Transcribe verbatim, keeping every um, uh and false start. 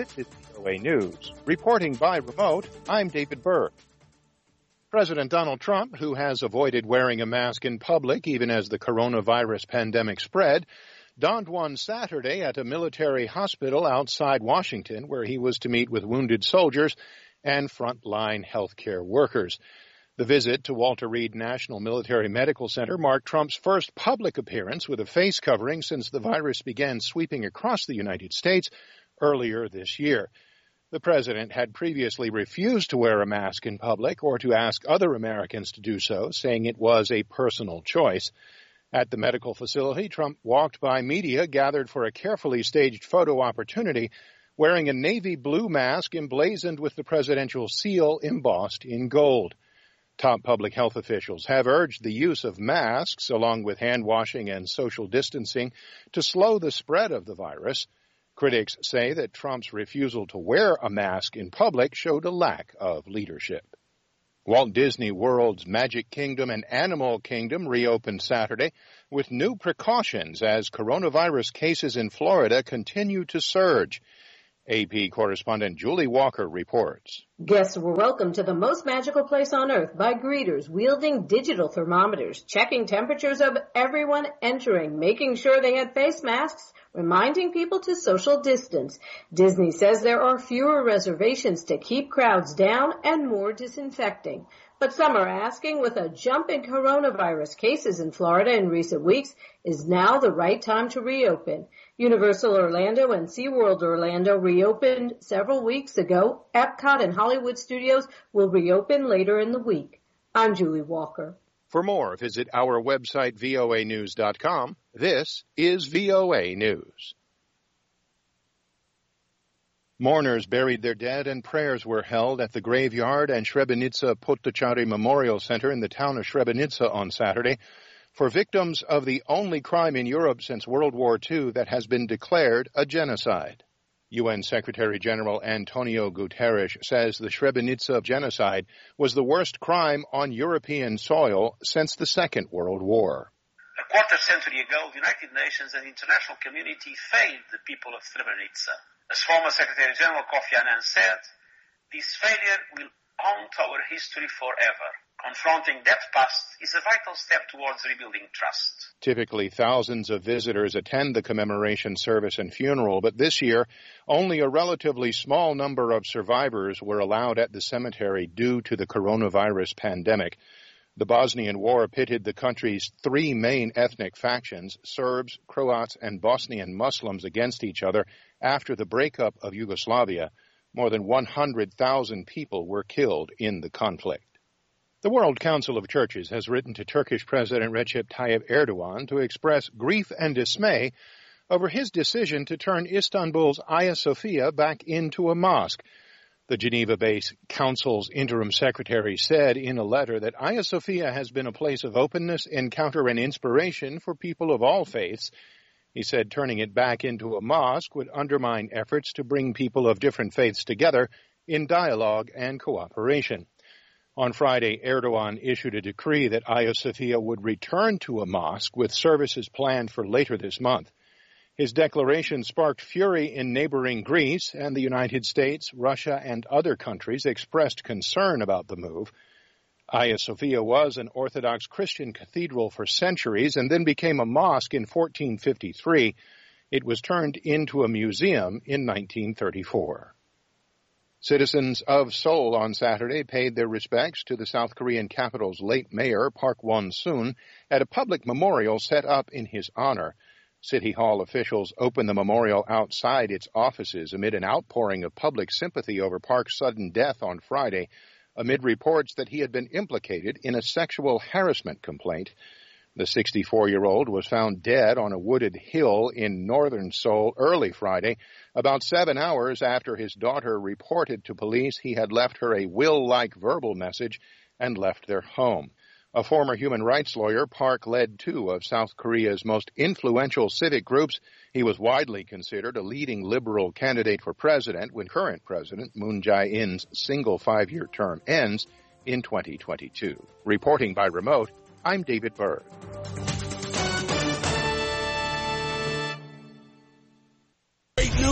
This is V O A News. Reporting by remote, I'm David Berg. President Donald Trump, who has avoided wearing a mask in public even as the coronavirus pandemic spread, donned one Saturday at a military hospital outside Washington, where he was to meet with wounded soldiers and frontline healthcare workers. The visit to Walter Reed National Military Medical Center marked Trump's first public appearance with a face covering since the virus began sweeping across the United States earlier this year. The president had previously refused to wear a mask in public or to ask other Americans to do so, saying it was a personal choice. At the medical facility, Trump walked by media gathered for a carefully staged photo opportunity, wearing a navy blue mask emblazoned with the presidential seal embossed in gold. Top public health officials have urged the use of masks, along with hand washing and social distancing, to slow the spread of the virus. Critics say that Trump's refusal to wear a mask in public showed a lack of leadership. Walt Disney World's Magic Kingdom and Animal Kingdom reopened Saturday with new precautions as coronavirus cases in Florida continue to surge. A P correspondent Julie Walker reports. Guests were welcomed to the most magical place on earth by greeters wielding digital thermometers, checking temperatures of everyone entering, making sure they had face masks, reminding people to social distance. Disney says there are fewer reservations to keep crowds down and more disinfecting. But some are asking, with a jump in coronavirus cases in Florida in recent weeks, is now the right time to reopen? Universal Orlando and SeaWorld Orlando reopened several weeks ago. Epcot and Hollywood Studios will reopen later in the week. I'm Julie Walker. For more, visit our website, V O A news dot com. This is V O A News. Mourners buried their dead and prayers were held at the graveyard and Srebrenica Potocari Memorial Center in the town of Srebrenica on Saturday for victims of the only crime in Europe since World War Two that has been declared a genocide. U N Secretary General Antonio Guterres says the Srebrenica genocide was the worst crime on European soil since the Second World War. A quarter century ago, the United Nations and the international community failed the people of Srebrenica. As former Secretary General Kofi Annan said, this failure will haunt our history forever. Confronting that past is a vital step towards rebuilding trust. Typically, thousands of visitors attend the commemoration service and funeral, but this year, only a relatively small number of survivors were allowed at the cemetery due to the coronavirus pandemic. The Bosnian War pitted the country's three main ethnic factions, Serbs, Croats, and Bosnian Muslims, against each other after the breakup of Yugoslavia. More than one hundred thousand people were killed in the conflict. The World Council of Churches has written to Turkish President Recep Tayyip Erdogan to express grief and dismay over his decision to turn Istanbul's Hagia Sophia back into a mosque. The Geneva-based Council's interim secretary said in a letter that Hagia Sophia has been a place of openness, encounter, and inspiration for people of all faiths. He said turning it back into a mosque would undermine efforts to bring people of different faiths together in dialogue and cooperation. On Friday, Erdogan issued a decree that Hagia Sophia would return to a mosque with services planned for later this month. His declaration sparked fury in neighboring Greece, and the United States, Russia, and other countries expressed concern about the move. Hagia Sophia was an Orthodox Christian cathedral for centuries and then became a mosque in fourteen fifty-three. It was turned into a museum in nineteen thirty-four. Citizens of Seoul on Saturday paid their respects to the South Korean capital's late mayor, Park Won-soon, at a public memorial set up in his honor. City Hall officials opened the memorial outside its offices amid an outpouring of public sympathy over Park's sudden death on Friday, amid reports that he had been implicated in a sexual harassment complaint. The sixty-four-year-old was found dead on a wooded hill in northern Seoul early Friday, about seven hours after his daughter reported to police he had left her a will-like verbal message and left their home. A former human rights lawyer, Park led two of South Korea's most influential civic groups. He was widely considered a leading liberal candidate for president when current President Moon Jae-in's single five-year term ends in twenty twenty-two. Reporting by remote, I'm David Berg.